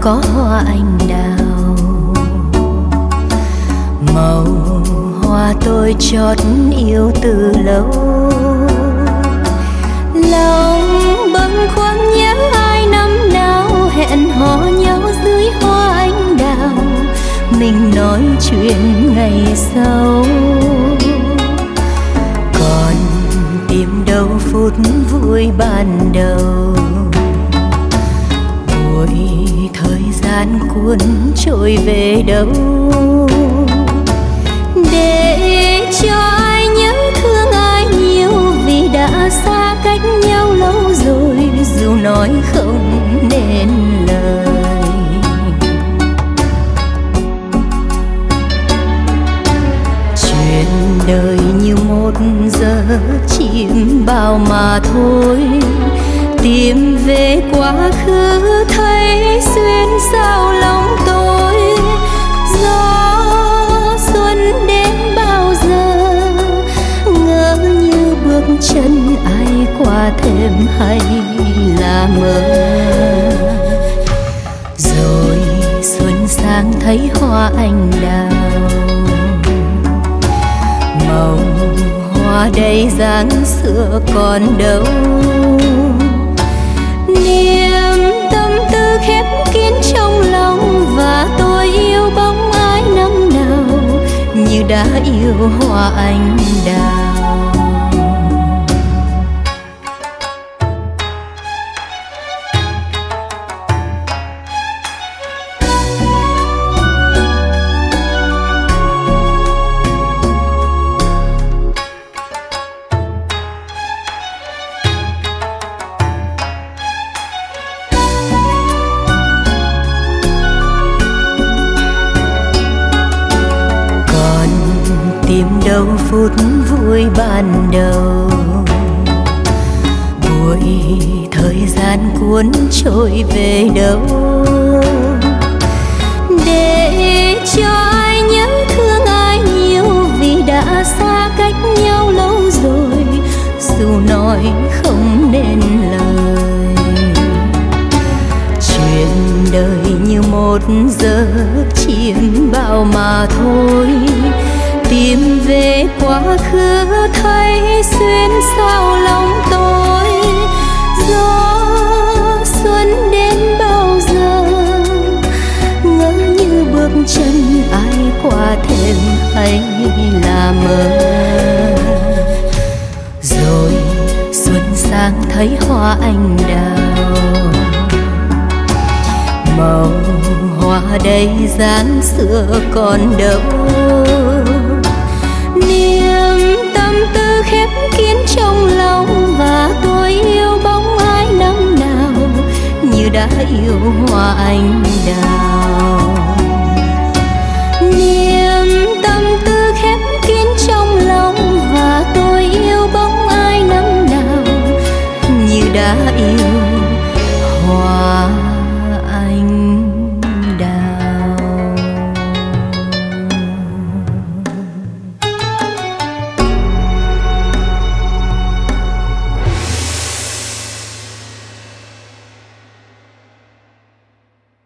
có hoa anh đào. Màu hoa tôi chót yêu từ lâu, lòng bâng khuâng nhớ ai năm nào hẹn hò nhau dưới hoa anh đào, mình nói chuyện ngày sau. Còn tìm đâu phút vui ban đầu, buổi thời gian cuốn trôi về đâu, để cho ai nhớ thương ai nhiều vì đã xa cách nhau lâu rồi, dù nói không nên lời. Chuyện đời như một giấc chim bao mà thôi, tìm về quá khứ thấy xuyên sao lòng tôi. Gió xuân đến bao giờ, ngỡ như bước chân ai qua thềm hay là mơ. Rồi xuân sang thấy hoa anh đào, màu hoa đây dáng xưa còn đâu. Niềm tâm tư khép kín trong lòng, và tôi yêu bóng ai năm nào như đã yêu hoa anh đào. Tìm đâu phút vui ban đầu, buổi thời gian cuốn trôi về đâu, để cho ai nhớ thương ai nhiều vì đã xa cách nhau lâu rồi, dù nói không nên lời. Chuyện đời như một giấc chim bao mà thôi, tìm về quá khứ thấy xuyên sao lòng tôi. Gió xuân đến bao giờ, ngỡ như bước chân ai qua thềm hay là mơ. Rồi xuân sang thấy hoa anh đào, màu hoa đây dáng xưa còn đâu. Niềm tâm tư khép kín trong lòng, và tôi yêu bóng ai năm nào như đã yêu hoa anh đào.